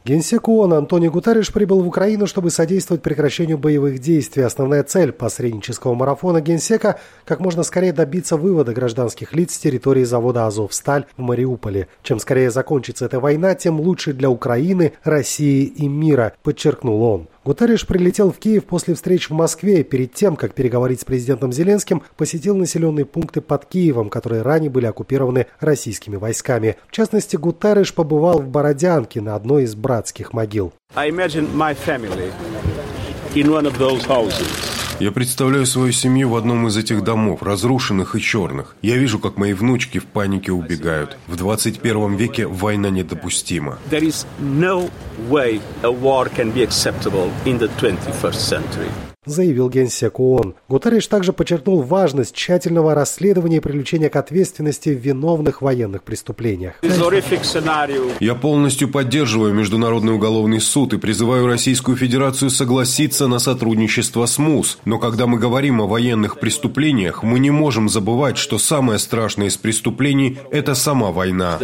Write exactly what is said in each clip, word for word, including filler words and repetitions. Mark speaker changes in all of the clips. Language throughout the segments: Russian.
Speaker 1: Генсек ООН Антонио Гутерриш прибыл в Украину, чтобы содействовать прекращению боевых действий. Основная цель посреднического марафона Генсека – как можно скорее добиться вывода гражданских лиц с территории завода «Азовсталь» в Мариуполе. Чем скорее закончится эта война, тем лучше для Украины, России и мира, подчеркнул он. Гутерриш прилетел в Киев после встреч в Москве и перед тем, как переговорить с президентом Зеленским, посетил населенные пункты под Киевом, которые ранее были оккупированы российскими войсками. В частности, Гутерриш побывал в Бородянке на одной из братских могил.
Speaker 2: Я представляю свою семью в одном из этих домов, разрушенных и черных. Я вижу, как мои внучки в панике убегают. В двадцать первом веке война недопустима.
Speaker 1: Заявил генсек ООН. Гутерриш также подчеркнул важность тщательного расследования и привлечения к ответственности в виновных военных преступлениях.
Speaker 2: Я полностью поддерживаю Международный уголовный суд и призываю Российскую Федерацию согласиться на сотрудничество с МУС. Но когда мы говорим о военных преступлениях, мы не можем забывать, что самое страшное из преступлений – это сама война.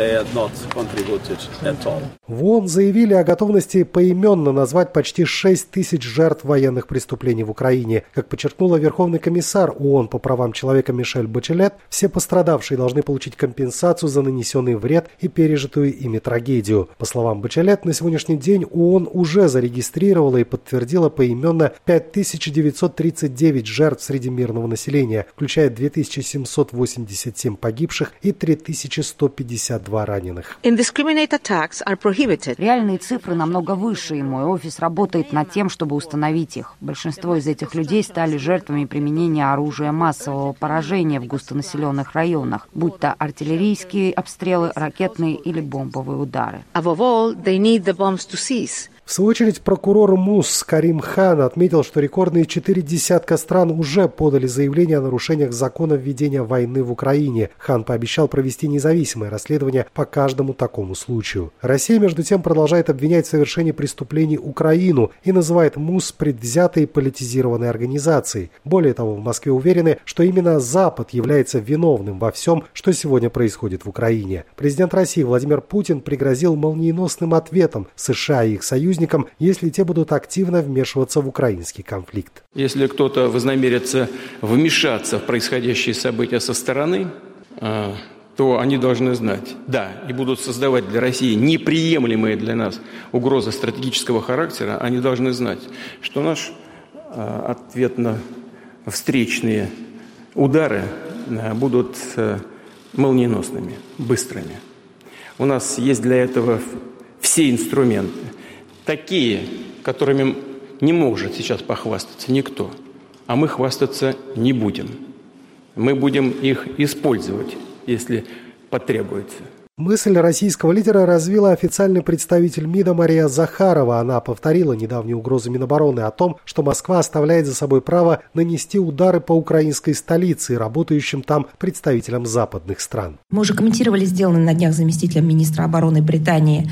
Speaker 1: В ООН заявили о готовности поименно назвать почти шесть тысяч жертв военных преступлений в Украине. Как подчеркнула Верховный комиссар ООН по правам человека Мишель Бачелет, все пострадавшие должны получить компенсацию за нанесенный вред и пережитую ими трагедию. По словам Бачелет, на сегодняшний день ООН уже зарегистрировала и подтвердила поименно пять тысяч девятьсот тридцать девять жертв среди мирного населения, включая две тысячи семьсот восемьдесят семь погибших и три тысячи сто пятьдесят два раненых.
Speaker 3: Реальные цифры намного выше, и мой офис работает над тем, чтобы установить их. Большинство из этих людей стали жертвами применения оружия массового поражения в густонаселенных районах, будь то артиллерийские обстрелы, ракетные или бомбовые удары.
Speaker 1: В свою очередь, прокурор МУС Карим Хан отметил, что рекордные четыре десятка стран уже подали заявление о нарушениях закона введения войны в Украине. Хан пообещал провести независимое расследование по каждому такому случаю. Россия, между тем, продолжает обвинять в совершении преступлений Украину и называет МУС предвзятой и политизированной организацией. Более того, в Москве уверены, что именно Запад является виновным во всем, что сегодня происходит в Украине. Президент России Владимир Путин пригрозил молниеносным ответом США и их союзникам, если те будут активно вмешиваться в украинский конфликт.
Speaker 4: Если кто-то вознамерится вмешаться в происходящие события со стороны, то они должны знать, да, и будут создавать для России неприемлемые для нас угрозы стратегического характера, они должны знать, что наш ответно-встречные удары будут молниеносными, быстрыми. У нас есть для этого все инструменты. Такие, которыми не может сейчас похвастаться никто, а мы хвастаться не будем. Мы будем их использовать, если потребуется.
Speaker 1: Мысль российского лидера развила официальный представитель МИДа Мария Захарова. Она повторила недавнюю угрозу Минобороны о том, что Москва оставляет за собой право нанести удары по украинской столице и работающим там представителям западных стран.
Speaker 5: Мы уже комментировали сделанное на днях заместителем министра обороны Британии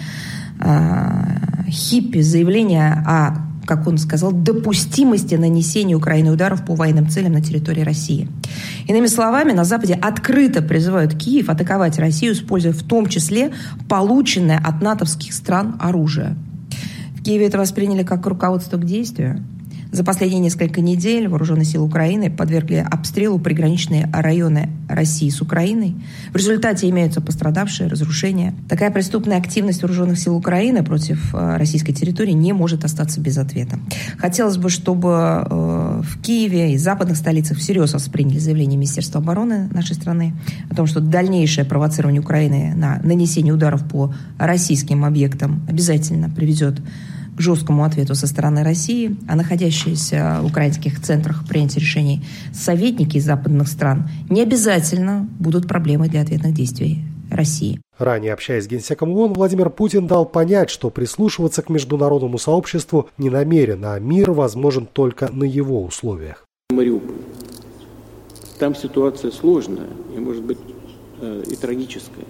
Speaker 5: Хиппи заявление о, как он сказал, допустимости нанесения Украине ударов по военным целям на территории России. Иными словами, на Западе открыто призывают Киев атаковать Россию, используя в том числе полученное от натовских стран оружие. В Киеве это восприняли как руководство к действию. За последние несколько недель вооруженные силы Украины подвергли обстрелу приграничные районы России с Украиной. В результате имеются пострадавшие, разрушения. Такая преступная активность вооруженных сил Украины против российской территории не может остаться без ответа. Хотелось бы, чтобы в Киеве и западных столицах всерьез восприняли заявление Министерства обороны нашей страны о том, что дальнейшее провоцирование Украины на нанесение ударов по российским объектам обязательно приведет к жесткому ответу со стороны России, а находящиеся в украинских центрах принятия решений советники из западных стран не обязательно будут проблемой для ответных действий России.
Speaker 1: Ранее, общаясь с генсеком ООН, Владимир Путин дал понять, что прислушиваться к международному сообществу не намерен, а мир возможен только на его условиях.
Speaker 6: Мариуполь. Там ситуация сложная и, может быть, и трагическая.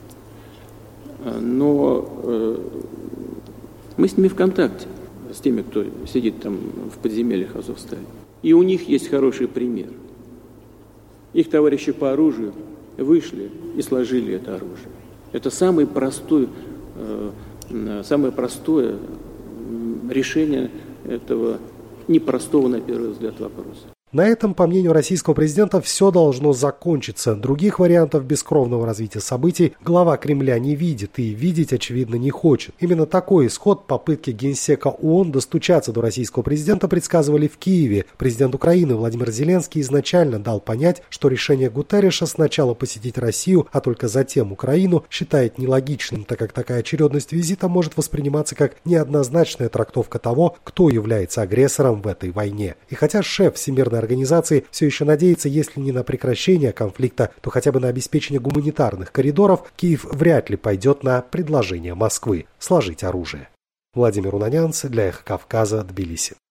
Speaker 6: Но мы с ними в контакте, с теми, кто сидит там в подземельях Азовстали. И у них есть хороший пример. Их товарищи по оружию вышли и сложили это оружие. Это самый простой э, самое простое решение этого непростого, на первый взгляд, вопроса.
Speaker 1: На этом, по мнению российского президента, все должно закончиться. Других вариантов бескровного развития событий глава Кремля не видит и видеть, очевидно, не хочет. Именно такой исход попытки генсека ООН достучаться до российского президента предсказывали в Киеве. Президент Украины Владимир Зеленский изначально дал понять, что решение Гутерриша сначала посетить Россию, а только затем Украину, считает нелогичным, так как такая очередность визита может восприниматься как неоднозначная трактовка того, кто является агрессором в этой войне. И хотя шеф Всемирной организации все еще надеется, если не на прекращение конфликта, то хотя бы на обеспечение гуманитарных коридоров, Киев вряд ли пойдет на предложение Москвы сложить оружие. Владимир Унанянц для Эхо Кавказа, Тбилиси.